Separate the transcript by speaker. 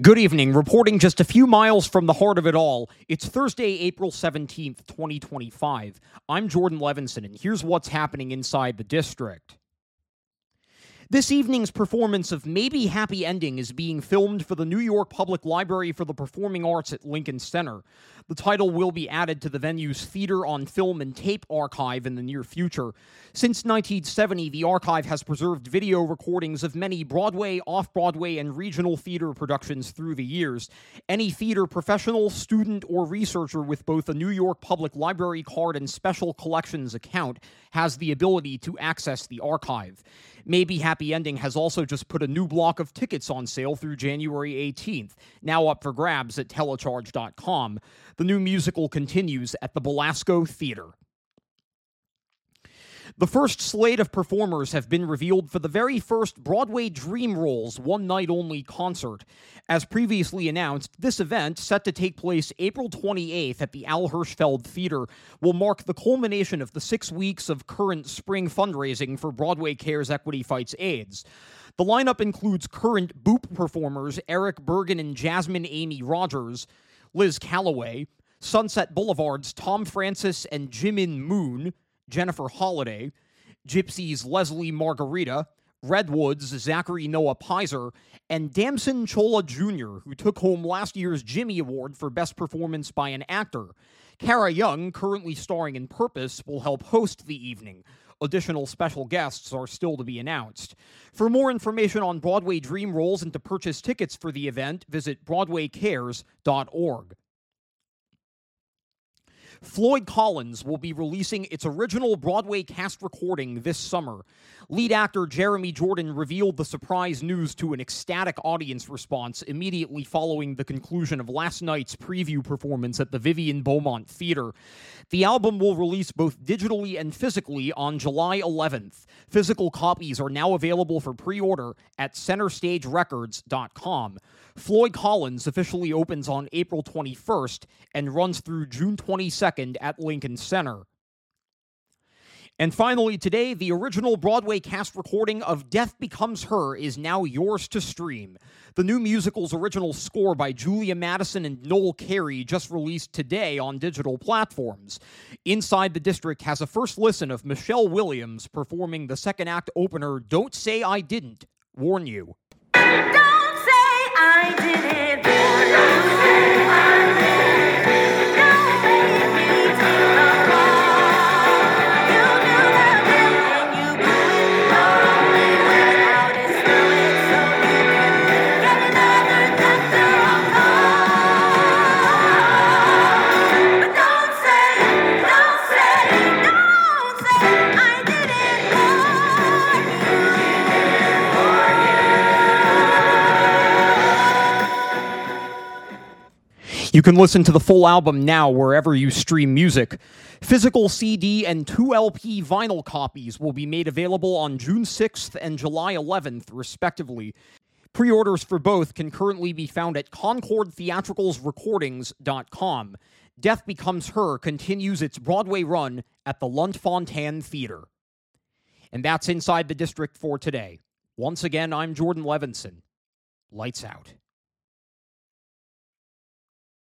Speaker 1: Good evening. Reporting just a few miles from the heart of it all, it's Thursday, April 17th, 2025. I'm Jordan Levinson, and here's what's happening inside the district. This evening's performance of Maybe Happy Ending is being filmed for the New York Public Library for the Performing Arts at Lincoln Center. The title will be added to the venue's Theater on Film and Tape archive in the near future. Since 1970, the archive has preserved video recordings of many Broadway, off-Broadway, and regional theater productions through the years. Any theater professional, student, or researcher with both a New York Public Library card and Special Collections account has the ability to access the archive. Maybe Happy Ending has also just put a new block of tickets on sale through January 18th, now up for grabs at telecharge.com. The new musical continues at the Belasco Theater. The first slate of performers have been revealed for the very first Broadway Dream Rolls one-night-only concert. As previously announced, this event, set to take place April 28th at the Al Hirschfeld Theater, will mark the culmination of the 6 weeks of current spring fundraising for Broadway Cares Equity Fights AIDS. The lineup includes current BOOP performers Eric Bergen and Jasmine Amy Rogers, Liz Calloway, Sunset Boulevard's Tom Francis and Jimin Moon, Jennifer Holliday, Gypsy's Leslie Margarita, Redwood's Zachary Noah Pizer, and Damson Chola Jr., who took home last year's Jimmy Award for Best Performance by an Actor. Kara Young, currently starring in Purpose, will help host the evening. Additional special guests are still to be announced. For more information on Broadway Dream Rolls and to purchase tickets for the event, visit BroadwayCares.org. Floyd Collins will be releasing its original Broadway cast recording this summer. Lead actor Jeremy Jordan revealed the surprise news to an ecstatic audience response immediately following the conclusion of last night's preview performance at the Vivian Beaumont Theater. The album will release both digitally and physically on July 11th. Physical copies are now available for pre-order at centerstagerecords.com. Floyd Collins officially opens on April 21st and runs through June 22nd at Lincoln Center. And finally, today, the original Broadway cast recording of Death Becomes Her is now yours to stream. The new musical's original score by Julia Madison and Noel Carey just released today on digital platforms. Inside the District has a first listen of Michelle Williams performing the second act opener, Don't Say I Didn't Warn You.
Speaker 2: Don't say I didn't warn you. Don't say I didn't. Don't make me take the fall. You knew the feeling you couldn't only without it through it so you could get another doctor on call. But don't say I didn't warn you.
Speaker 1: You can listen to the full album now wherever you stream music. Physical CD and 2 LP vinyl copies will be made available on June 6th and July 11th, respectively. Pre-orders for both can currently be found at ConcordTheatricalsRecordings.com. Death Becomes Her continues its Broadway run at the Lunt-Fontanne Theater. And that's Inside the District for today. Once again, I'm Jordan Levinson. Lights out.